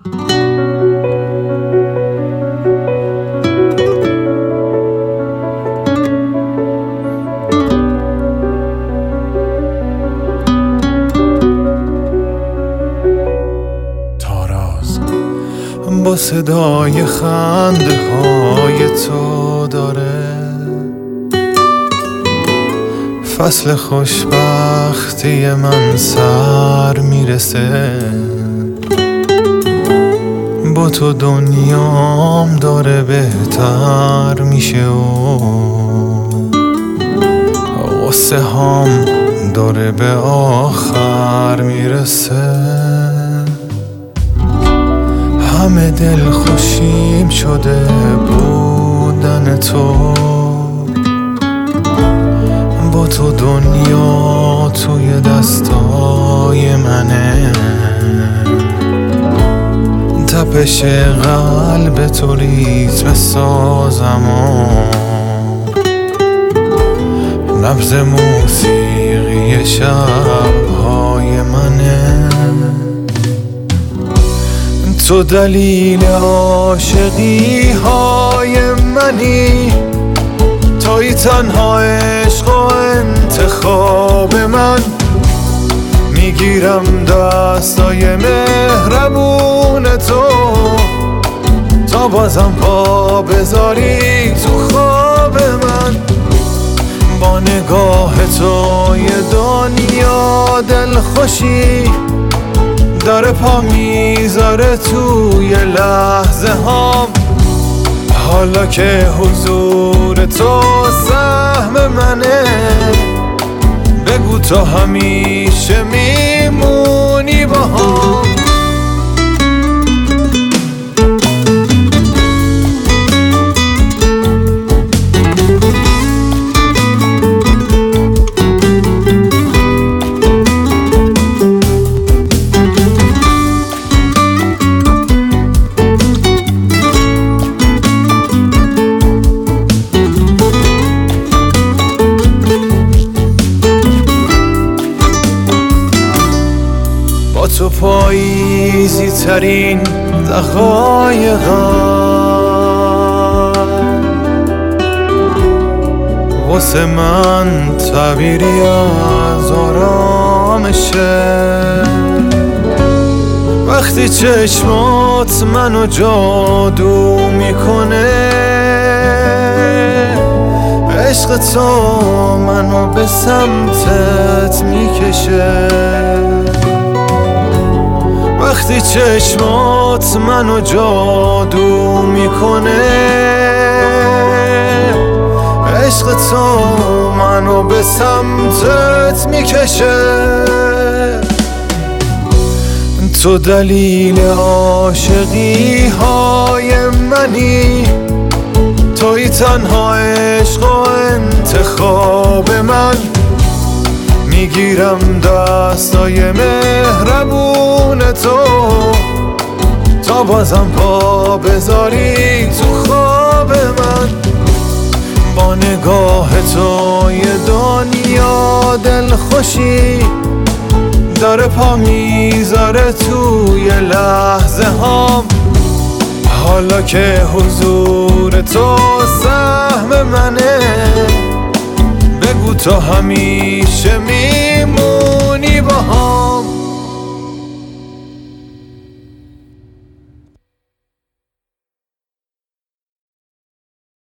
با صدای خنده های تو داره فصل خوشبختی من سر میرسه. با تو دنیام داره بهتر میشه و غصه هام داره به آخر میرسه. همه دل خوشیم شده بودن تو، با تو دنیا توی دستای منه. تپش قلب تو ریتم سازم و نبض موسیقی شبهای منه. تو دلیل عاشقی های منی، توی تنها عشق و انتخاب من. میگیرم دستای مهربون تو تا بازم پا بذاری تو خواب من. با نگاه تو یه دنیا دلخوشی داره پا میذاره توی لحظه هام. حالا که حضور تو سهم منه، بگو تو همیشه میمونی با هم. تو پاییزی ترین دقایقم، واسه من تعبیری از آرامشه. وقتی چشمات منو جادو میکنه، عشق تو منو به سمتت میکشه. وقتی چشمات منو جادو میکنه، عشق تو منو به سمتت میکشه. تو دلیل عاشقی های منی، توی تنها عشق و انتخاب من. میگیرم دستای مهربون تو تا بازم پا بذاری تو خواب من. با نگاه تو یه دنیا دلخوشی داره پا میذاره توی لحظه هام. حالا که حضور تو سهم منه، بگو تو همیشه میمونی با هم.